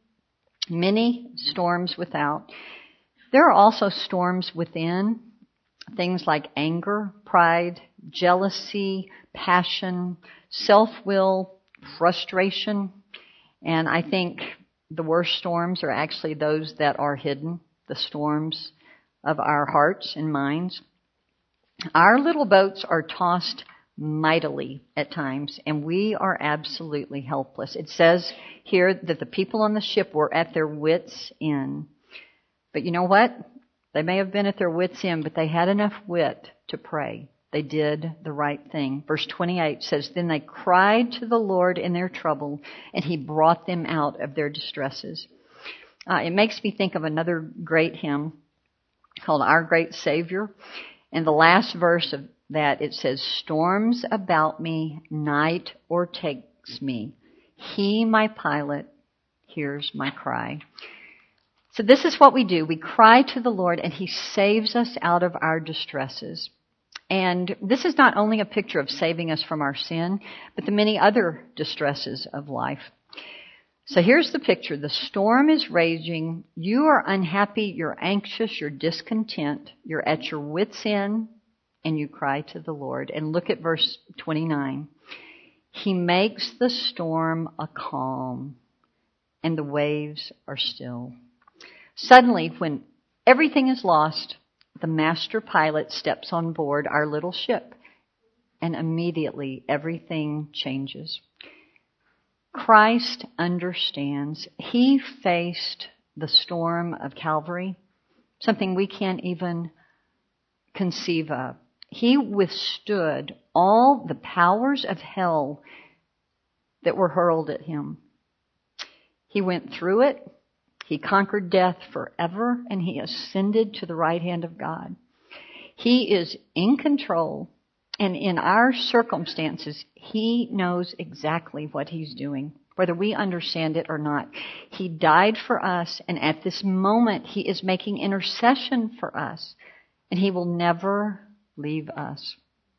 many storms without. There are also storms within, things like anger, pride, jealousy, passion, self-will, frustration. And I think the worst storms are actually those that are hidden, the storms of our hearts and minds. Our little boats are tossed mightily at times, and we are absolutely helpless. It says here that the people on the ship were at their wits' end. But you know what? They may have been at their wits' end, but they had enough wit to pray. They did the right thing. Verse 28 says, then they cried to the Lord in their trouble, and He brought them out of their distresses. It makes me think of another great hymn called Our Great Savior. In the last verse of that, it says, storms about me, night o'ertakes me. He, my pilot, hears my cry. So this is what we do. We cry to the Lord, and He saves us out of our distresses. And this is not only a picture of saving us from our sin, but the many other distresses of life. So here's the picture. The storm is raging. You are unhappy. You're anxious. You're discontent. You're at your wits' end, and you cry to the Lord. And look at verse 29. He makes the storm a calm, and the waves are still. Suddenly, when everything is lost, the master pilot steps on board our little ship, and immediately everything changes. Christ understands. He faced the storm of Calvary, something we can't even conceive of. He withstood all the powers of hell that were hurled at Him. He went through it. He conquered death forever, and He ascended to the right hand of God. He is in control. And in our circumstances, He knows exactly what He's doing, whether we understand it or not. He died for us, and at this moment, He is making intercession for us, and He will never leave us.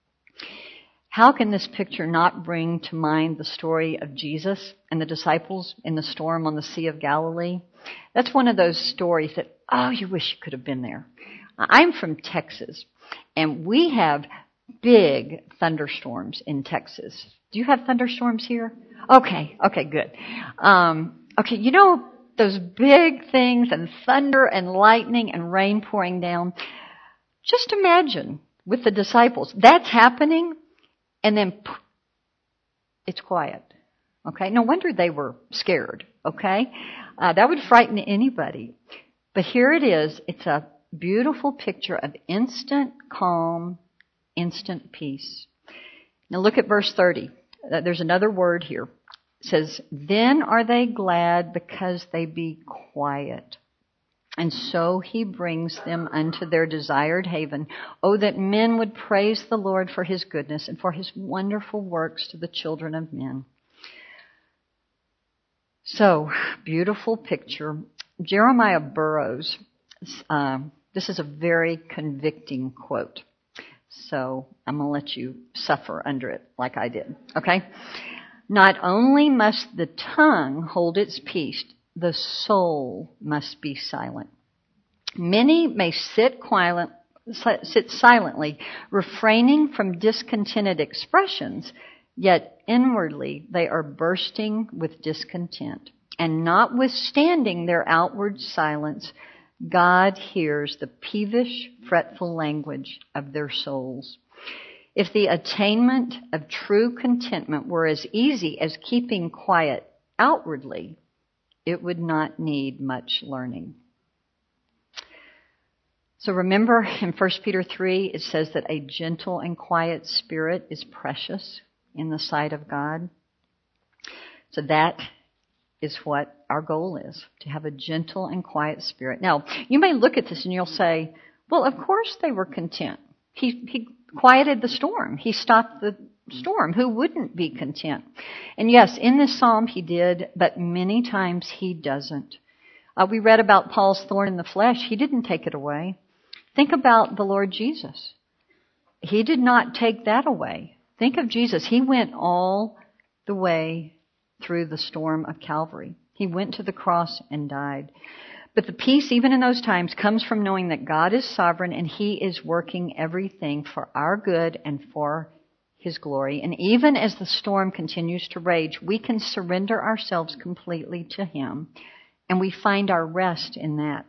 How can this picture not bring to mind the story of Jesus and the disciples in the storm on the Sea of Galilee? That's one of those stories that, oh, you wish you could have been there. I'm from Texas, and we have big thunderstorms in Texas. Do you have thunderstorms here? Okay, good. Okay, you know those big things and thunder and lightning and rain pouring down? Just imagine with the disciples, that's happening, and then it's quiet. Okay, no wonder they were scared. Okay, that would frighten anybody. But here it is. It's a beautiful picture of instant calm, instant peace. Now look at verse 30. There's another word here. It says, then are they glad because they be quiet. And so He brings them unto their desired haven. Oh, that men would praise the Lord for His goodness and for His wonderful works to the children of men. So, beautiful picture. Jeremiah Burroughs, this is a very convicting quote. So I'm going to let you suffer under it like I did. Okay? Not only must the tongue hold its peace, the soul must be silent. Many may sit silently, refraining from discontented expressions, yet inwardly they are bursting with discontent. And notwithstanding their outward silence, God hears the peevish, fretful language of their souls. If the attainment of true contentment were as easy as keeping quiet outwardly, it would not need much learning. So remember in 1 Peter 3, it says that a gentle and quiet spirit is precious in the sight of God. So that is what our goal is, to have a gentle and quiet spirit. Now, you may look at this and you'll say, well, of course they were content. He quieted the storm. He stopped the storm. Who wouldn't be content? And yes, in this psalm he did, but many times he doesn't. We read about Paul's thorn in the flesh. He didn't take it away. Think about the Lord Jesus. He did not take that away. Think of Jesus. He went all the way through the storm of Calvary. He went to the cross and died. But the peace, even in those times, comes from knowing that God is sovereign and He is working everything for our good and for His glory. And even as the storm continues to rage, we can surrender ourselves completely to Him, and we find our rest in that.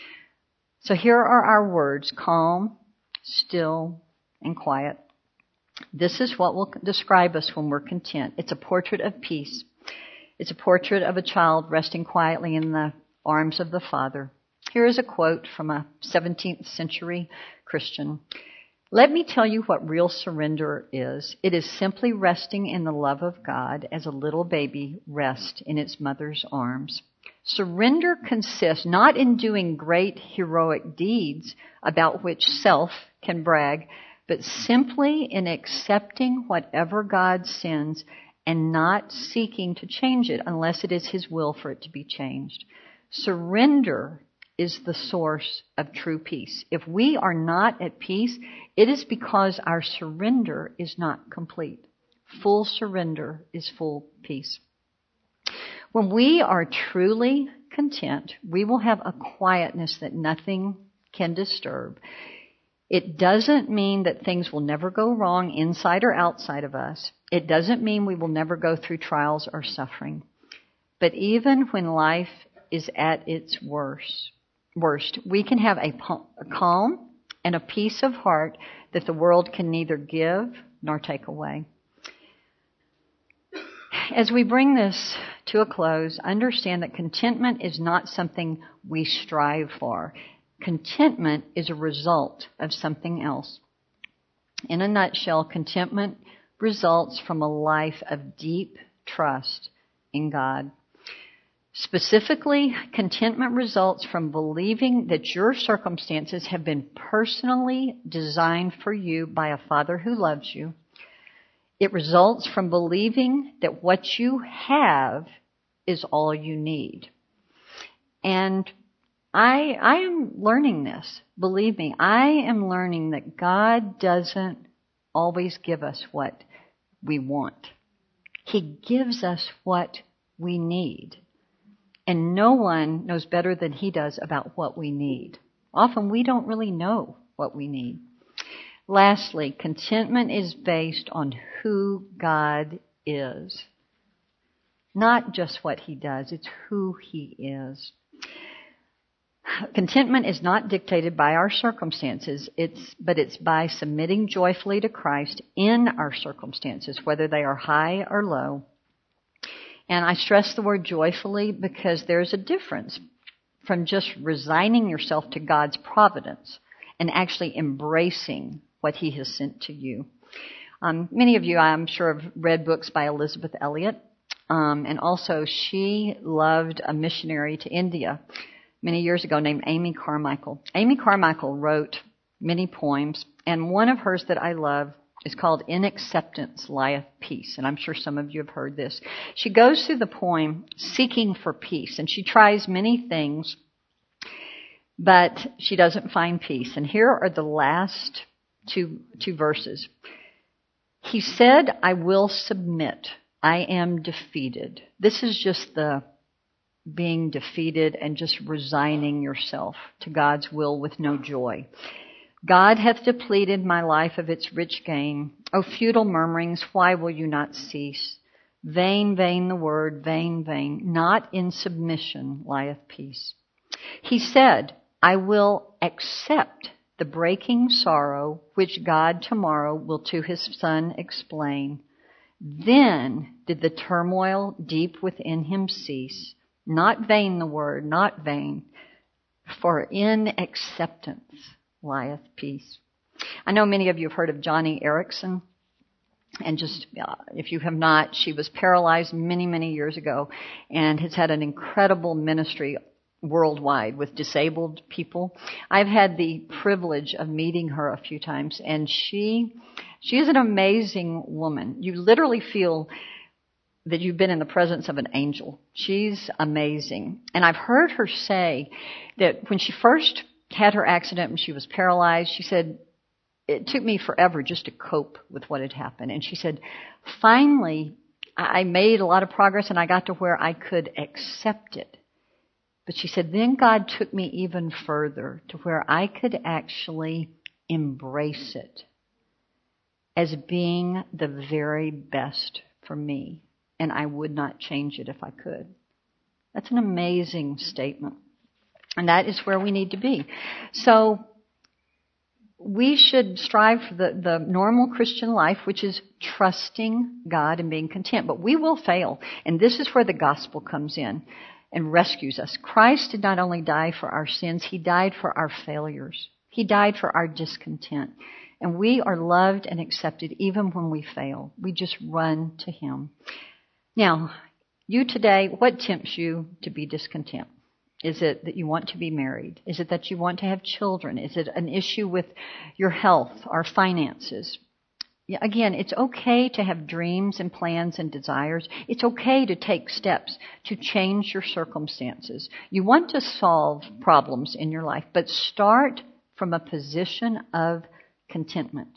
So here are our words: calm, still, and quiet. This is what will describe us when we're content. It's a portrait of peace. It's a portrait of a child resting quietly in the arms of the Father. Here is a quote from a 17th century Christian. Let me tell you what real surrender is. It is simply resting in the love of God as a little baby rests in its mother's arms. Surrender consists not in doing great heroic deeds about which self can brag, but simply in accepting whatever God sends and not seeking to change it unless it is His will for it to be changed. Surrender is the source of true peace. If we are not at peace, it is because our surrender is not complete. Full surrender is full peace. When we are truly content, we will have a quietness that nothing can disturb. It doesn't mean that things will never go wrong inside or outside of us. It doesn't mean we will never go through trials or suffering. But even when life is at its worst, we can have a calm and a peace of heart that the world can neither give nor take away. As we bring this to a close, understand that contentment is not something we strive for. Contentment is a result of something else. In a nutshell, contentment results from a life of deep trust in God. Specifically, contentment results from believing that your circumstances have been personally designed for you by a Father who loves you. It results from believing that what you have is all you need. And I am learning this. Believe me, I am learning that God doesn't always give us what we want. He gives us what we need. And no one knows better than He does about what we need. Often we don't really know what we need. Lastly, contentment is based on who God is. Not just what He does, it's who He is. Contentment is not dictated by our circumstances, but it's by submitting joyfully to Christ in our circumstances, whether they are high or low. And I stress the word joyfully because there's a difference from just resigning yourself to God's providence and actually embracing what He has sent to you. Many of you, I'm sure, have read books by Elizabeth Elliot. And also she loved a missionary to India many years ago named Amy Carmichael. Amy Carmichael wrote many poems, and one of hers that I love is called In Acceptance Lieth Peace, and I'm sure some of you have heard this. She goes through the poem seeking for peace, and she tries many things, but she doesn't find peace. And here are the last two verses. He said, I will submit. I am defeated. This is just the being defeated and just resigning yourself to God's will with no joy. God hath depleted my life of its rich gain. O futile murmurings, why will you not cease? Vain, vain the word, vain, vain. Not in submission lieth peace. He said, I will accept the breaking sorrow which God tomorrow will to his Son explain. Then did the turmoil deep within him cease. Not vain the word, not vain, for in acceptance lieth peace. I know many of you have heard of Johnny Erickson. And just, if you have not, she was paralyzed many, many years ago and has had an incredible ministry worldwide with disabled people. I've had the privilege of meeting her a few times, and she is an amazing woman. You literally feel that you've been in the presence of an angel. She's amazing. And I've heard her say that when she first had her accident and she was paralyzed, she said, it took me forever just to cope with what had happened. And she said, finally, I made a lot of progress and I got to where I could accept it. But she said, then God took me even further to where I could actually embrace it as being the very best for me. And I would not change it if I could. That's an amazing statement. And that is where we need to be. So we should strive for the normal Christian life, which is trusting God and being content. But we will fail. And this is where the gospel comes in and rescues us. Christ did not only die for our sins, he died for our failures. He died for our discontent. And we are loved and accepted even when we fail. We just run to him. Now, you today, what tempts you to be discontent? Is it that you want to be married? Is it that you want to have children? Is it an issue with your health or finances? Again, it's okay to have dreams and plans and desires. It's okay to take steps to change your circumstances. You want to solve problems in your life, but start from a position of contentment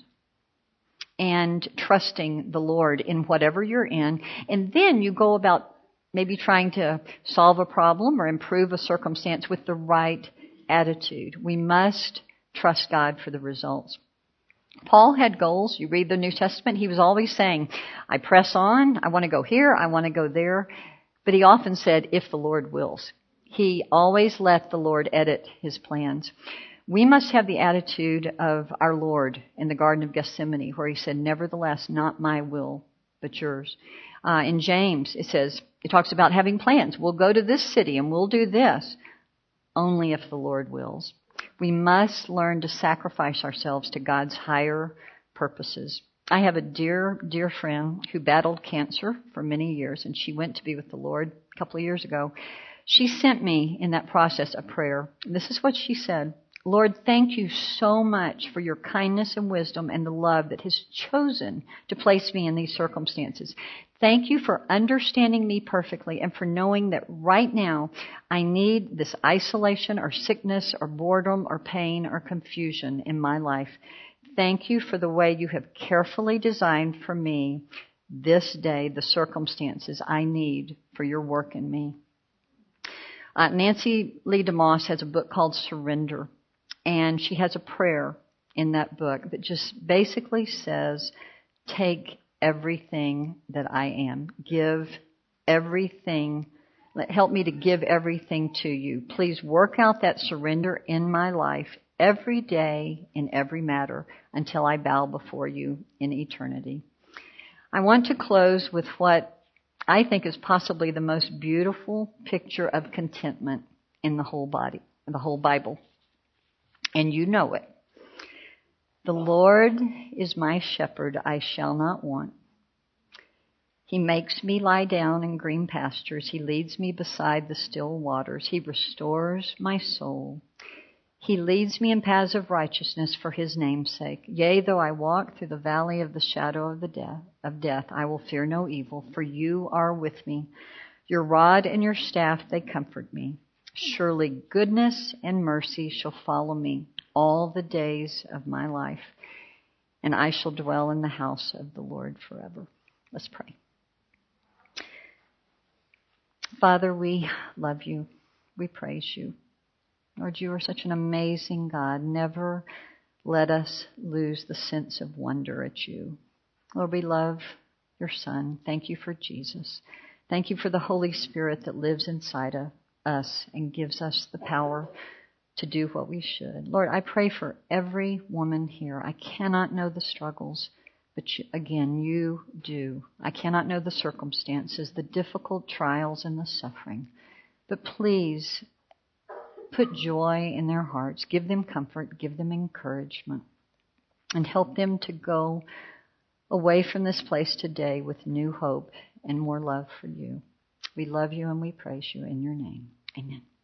and trusting the Lord in whatever you're in. And then you go about maybe trying to solve a problem or improve a circumstance with the right attitude. We must trust God for the results. Paul had goals. You read the New Testament, he was always saying, I press on, I want to go here, I want to go there. But he often said, if the Lord wills. He always let the Lord edit his plans. We must have the attitude of our Lord in the Garden of Gethsemane, where he said, nevertheless, not my will, but yours. In James, it talks about having plans. We'll go to this city and we'll do this, only if the Lord wills. We must learn to sacrifice ourselves to God's higher purposes. I have a dear, dear friend who battled cancer for many years, and she went to be with the Lord a couple of years ago. She sent me in that process a prayer. This is what she said. Lord, thank you so much for your kindness and wisdom and the love that has chosen to place me in these circumstances. Thank you for understanding me perfectly and for knowing that right now I need this isolation or sickness or boredom or pain or confusion in my life. Thank you for the way you have carefully designed for me this day the circumstances I need for your work in me. Nancy Lee DeMoss has a book called Surrender. And she has a prayer in that book that just basically says, take everything that I am. Give everything. Help me to give everything to you. Please work out that surrender in my life every day in every matter until I bow before you in eternity. I want to close with what I think is possibly the most beautiful picture of contentment in the whole Bible. And you know it. The Lord is my shepherd, I shall not want. He makes me lie down in green pastures. He leads me beside the still waters. He restores my soul. He leads me in paths of righteousness for his name's sake. Yea, though I walk through the valley of the shadow of death, I will fear no evil, for you are with me. Your rod and your staff, they comfort me. Surely goodness and mercy shall follow me all the days of my life, and I shall dwell in the house of the Lord forever. Let's pray. Father, we love you. We praise you. Lord, you are such an amazing God. Never let us lose the sense of wonder at you. Lord, we love your Son. Thank you for Jesus. Thank you for the Holy Spirit that lives inside of us and gives us the power to do what we should. Lord, I pray for every woman here. I cannot know the struggles, but again, you do. I cannot know the circumstances, the difficult trials and the suffering. But please put joy in their hearts. Give them comfort. Give them encouragement. And help them to go away from this place today with new hope and more love for you. We love you and we praise you in your name. Amen.